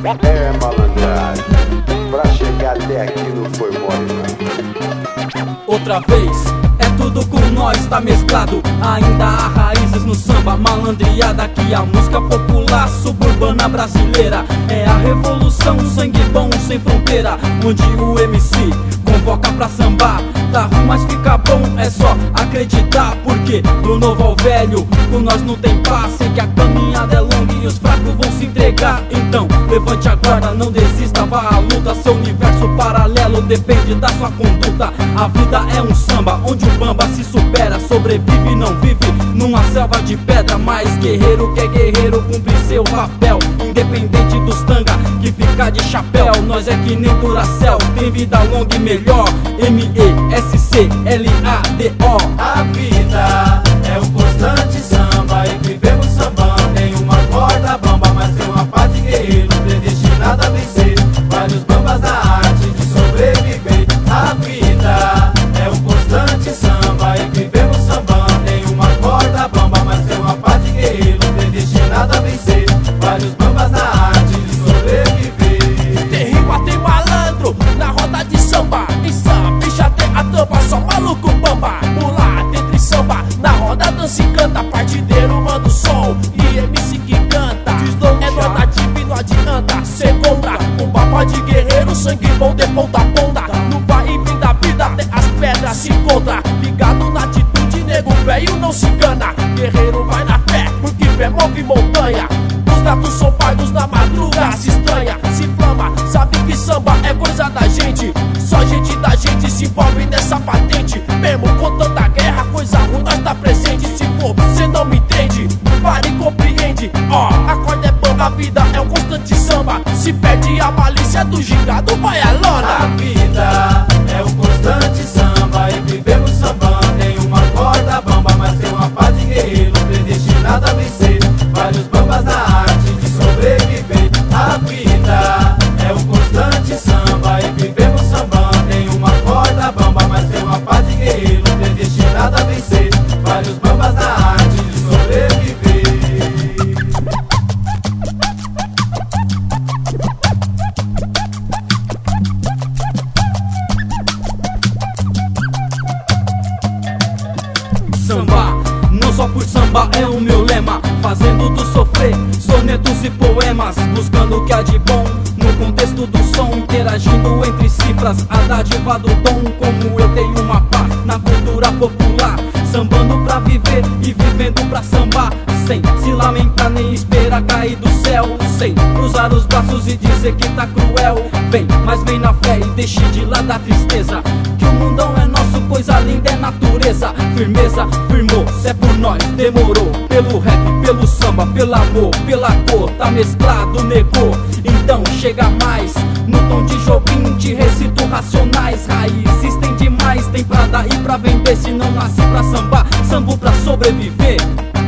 É malandragem, pra chegar até aqui não foi mole não. Outra vez, é tudo com nós, tá mesclado. Ainda há raízes no samba, malandreada. Que a música popular suburbana brasileira é a revolução, sangue bom sem fronteira. Onde o MC convoca pra sambar. Tá ruim, mas fica bom, é só acreditar. Porque do novo ao velho, com nós não tem paz. Sei que a caminhada é longa e os fracos vão se entregar. Então levante a guarda, não desista, vá à luta. Seu universo paralelo depende da sua conduta. A vida é um samba, onde o bamba se supera. Sobrevive e não vive numa selva de pedra. Mas guerreiro que é guerreiro cumpre seu papel. Independente dos tanga que fica de chapéu. Nós é que nem Duracell, tem vida longa e melhor. MESCLADO. A vida é um constante samba e vivemos sambando em uma corda bamba, mas tem uma paz de guerreiro predestinado a vencer. Vários bambas na arte de sobreviver. A vida é um constante samba e vivemos sambando em uma corda bamba, mas tem uma paz de guerreiro predestinado a vencer. Vários bambas na arte de sobreviver. Tem rima, tem malandro na roda de samba. Em samba, bicha tem a tampa, só maluco bamba. Pula, entre samba, na roda dança e canta. Partideiro manda o som e MC que canta. É nós nativo e não adianta ser contra. Um papo de guerreiro, sangue bom de ponta a ponta. No vai e vem da vida até as pedras se encontram. Ligado na atitude, nego velho não se engana. Guerreiro vai na fé, porque fé move montanha. Os gatos são pardos na madruga, se estranha, se inflama, sabe que samba é coisa da gente. Só gente da gente se envolve nessa patente. Mesmo com tanta guerra, coisa ruim nós tá presente. Se for, cê não me entende, pare e compreende. Ó, a corda é bamba, a vida é um constante samba. Se perde a malícia do gingado, vai a lona. A vida é um constante samba e vivemos sambando em uma corda bamba, mas tem uma paz de guerreiro predestinado a vencer. Vários bambas na arte de sobreviver. A vida é um constante samba e vivemos sambando em uma corda bamba, mas tem uma paz de guerreiro predestinado a vencer. Vários bambas na arte de sobreviver. Samba, não só por samba é o meu lema. Fazendo do sofrer, sonetos e poemas. Buscando o que há de bom no contexto do som. Interagindo entre cifras, a dádiva do dom. Como eu tenho uma pá na cultura popular. Sambando pra viver e vivendo pra sambar. Sem se lamentar nem esperar cair do céu. Sem cruzar os braços e dizer que tá cruel. Vem, mas vem na fé e deixe de lado a tristeza. Que o mundão é nosso, coisa linda é natureza. Firmeza, firmou, se é por nós, demorou. Pelo rap, pelo samba, pelo amor, pela cor. Tá mesclado, negou, então chega mais. No tom de Jobim, te recito racionais. Raízes tem demais, tem pra dar e pra vender. Se não nasce pra sambar, sambo pra sobreviver.